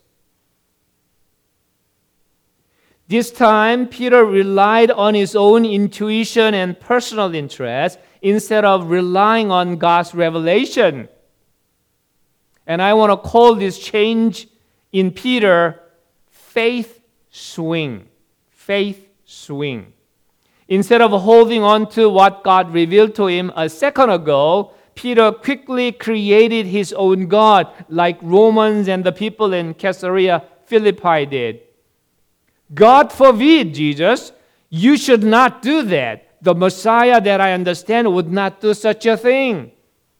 This time, Peter relied on his own intuition and personal interest instead of relying on God's revelation. And I want to call this change in Peter faith swing. Faith swing. Instead of holding on to what God revealed to him a second ago, Peter quickly created his own God, like Romans and the people in Caesarea Philippi did. God forbid, Jesus, you should not do that. The Messiah that I understand would not do such a thing.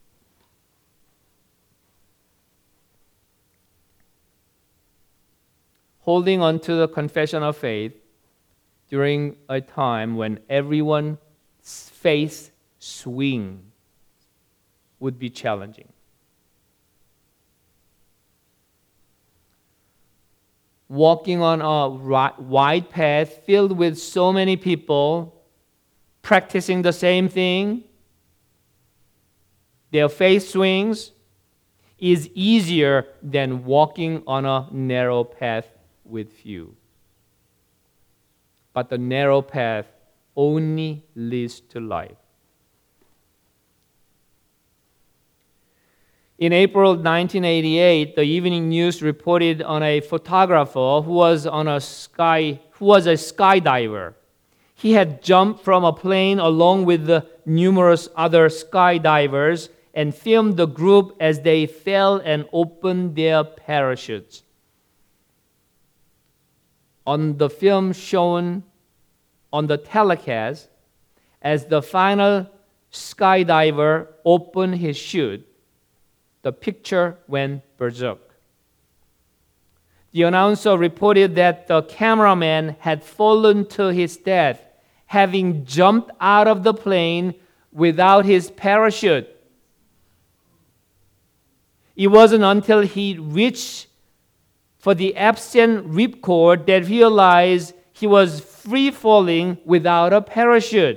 Holding on to the confession of faith during a time when everyone's faith swing would be challenging. Walking on a wide path filled with so many people practicing the same thing, their faith swings, is easier than walking on a narrow path with few. But the narrow path only leads to life. In April 1988, the Evening News reported on a photographer who was a skydiver. He had jumped from a plane along with the numerous other skydivers and filmed the group as they fell and opened their parachutes. On the film shown on the telecast, as the final skydiver opened his chute, the picture went berserk. The announcer reported that the cameraman had fallen to his death, having jumped out of the plane without his parachute. It wasn't until he reached for the absent ripcord that he realized he was free falling without a parachute.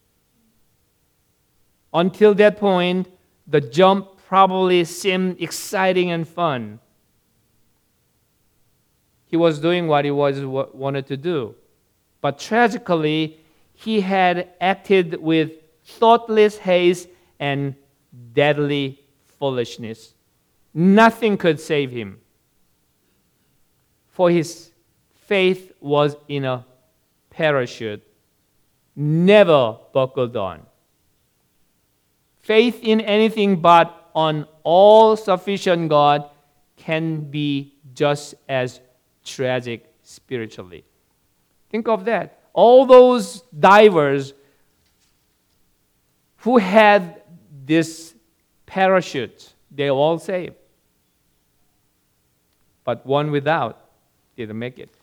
Until that point, the jump probably seemed exciting and fun. He was doing what he wanted to do. But tragically, he had acted with thoughtless haste and deadly foolishness. Nothing could save him, for his faith was in a parachute, never buckled on. Faith in anything but on all-sufficient God can be just as tragic spiritually. Think of that. All those divers who had this parachute, they all saved. But one without didn't make it.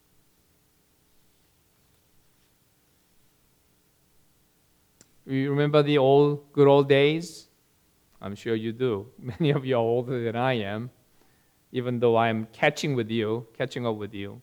You remember the good old days? I'm sure you do. Many of you are older than I am, even though I am catching up with you.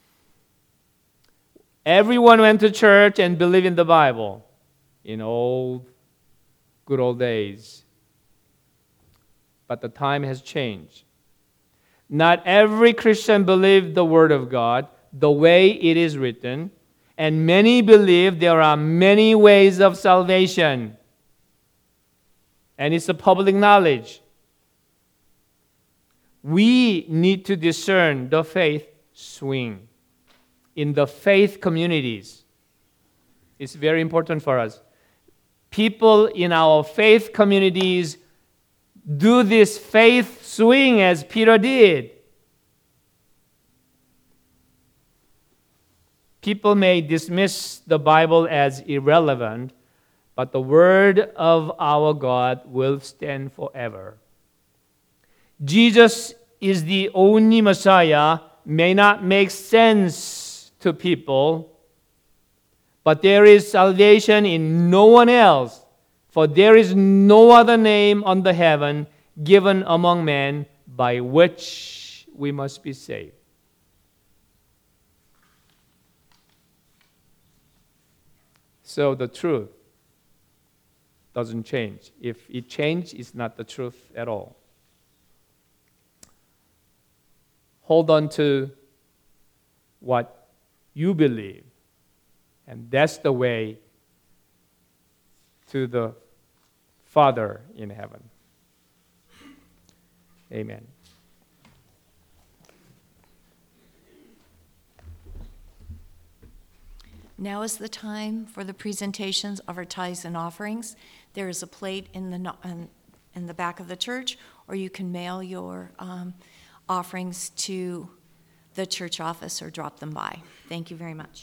Everyone went to church and believed in the Bible in good old days. But the time has changed. Not every Christian believed the Word of God the way it is written, and many believe there are many ways of salvation. And it's a public knowledge. We need to discern the faith swing in the faith communities. It's very important for us. People in our faith communities do this faith swing as Peter did. People may dismiss the Bible as irrelevant, but the word of our God will stand forever. Jesus is the only Messiah may not make sense to people, but there is salvation in no one else, for there is no other name under heaven given among men by which we must be saved. So the truth doesn't change. If it changes, it's not the truth at all. Hold on to what you believe, and that's the way to the Father in heaven. Amen. Now is the time for the presentations of our tithes and offerings. There is a plate in the back of the church, or you can mail your offerings to the church office or drop them by. Thank you very much.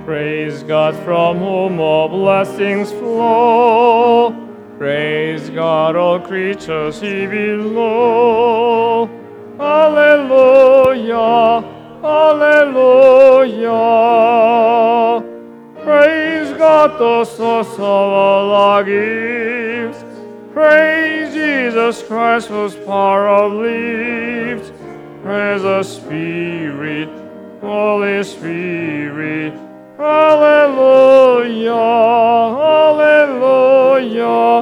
Praise God from whom all blessings flow. Praise God, all creatures He below. Hallelujah, hallelujah. Praise God, the source of all our gifts. Praise Jesus Christ, whose power uplifts. Praise the Spirit, Holy Spirit. Hallelujah, hallelujah,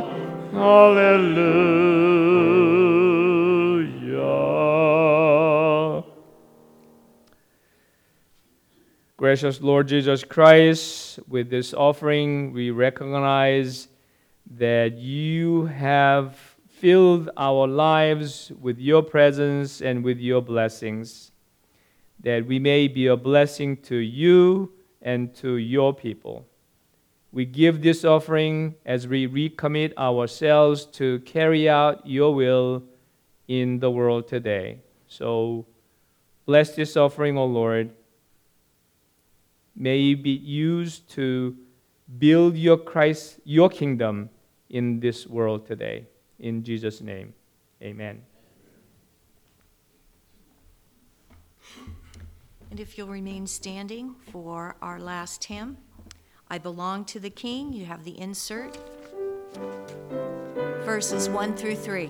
hallelujah. Gracious Lord Jesus Christ, with this offering, we recognize that you have filled our lives with your presence and with your blessings, that we may be a blessing to you and to your people. We give this offering as we recommit ourselves to carry out your will in the world today. So bless this offering, O Lord. May it be used to build your kingdom in this world today. In Jesus' name, amen. And if you'll remain standing for our last hymn, I Belong to the King. You have the insert, verses 1 through 3.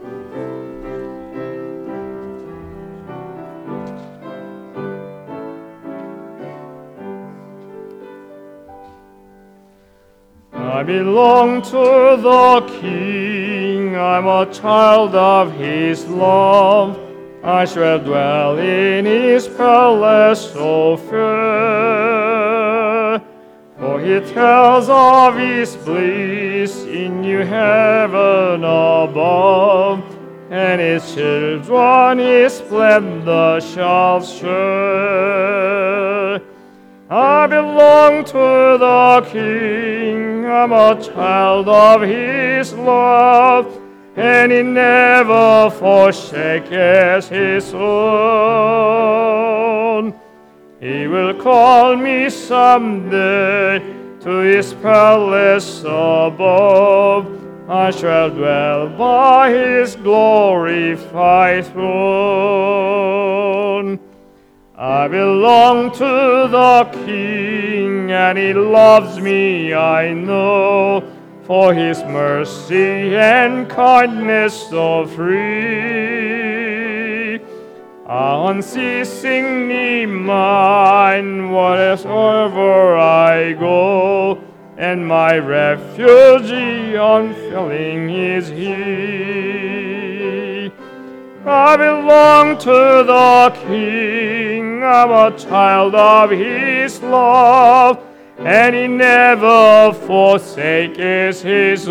I belong to the King, I'm a child of His love. I shall dwell in His palace so fair. For He tells of His bliss in new heaven above, and His children His splendor shall share. I belong to the King, I'm a child of His love, and He never forsakes His own. He will call me someday to His palace above. I shall dwell by His glorified throne. I belong to the King, and He loves me, I know, for His mercy and kindness so free are unceasingly mine wherever I go, and my refuge unfailing is He. I belong to the King, I'm a child of His love, and He never forsakes His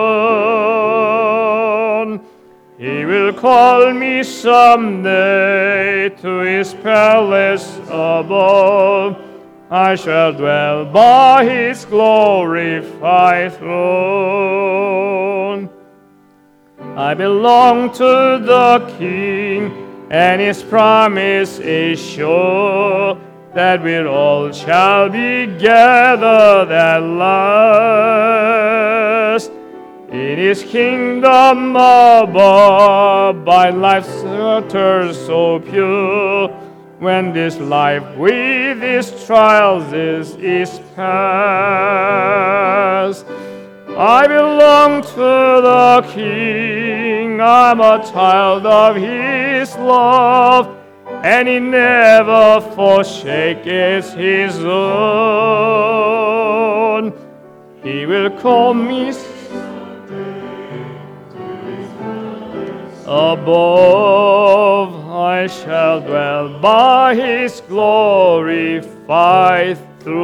own. He will call me someday to His palace above. I shall dwell by His glorified throne. I belong to the King, and His promise is sure that we all shall be gathered at last in His kingdom above by life's waters so pure. When this life with its trials is past, I belong to the King, I'm a child of His love, and He never forsakes His own. He will call me above, I shall dwell by His glorified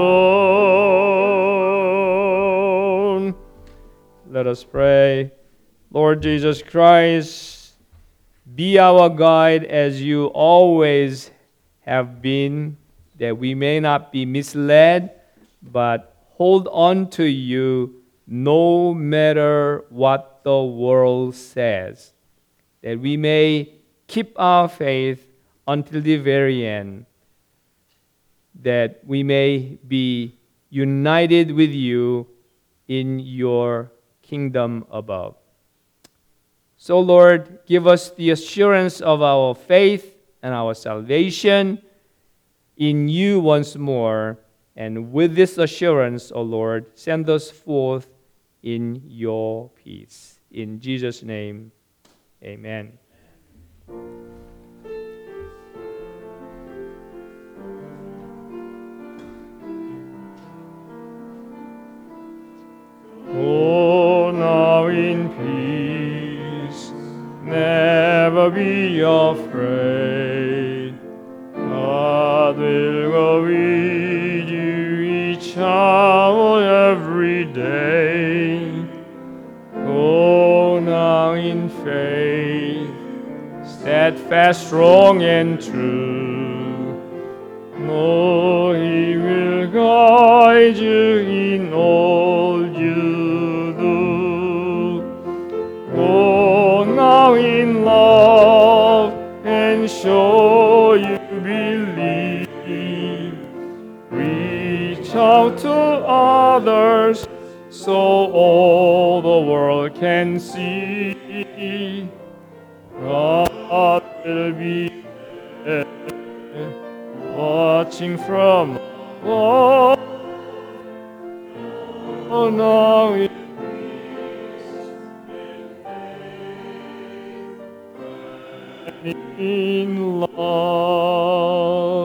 throne. Let us pray. Lord Jesus Christ, be our guide as you always have been, that we may not be misled, but hold on to you no matter what the world says, that we may keep our faith until the very end. that we may be united with you in your kingdom above. So, Lord, give us the assurance of our faith and our salvation in you once more. And with this assurance, O Lord, send us forth in your peace. In Jesus' name, amen. Go now in peace, never be afraid. God will go with you each hour, every day. Go now in faith, steadfast, strong, and true. Know He will guide you in all you do. Go now in love and show you believe. Reach out to others so all the world can see. God will be there, watching from above. Oh, now in love.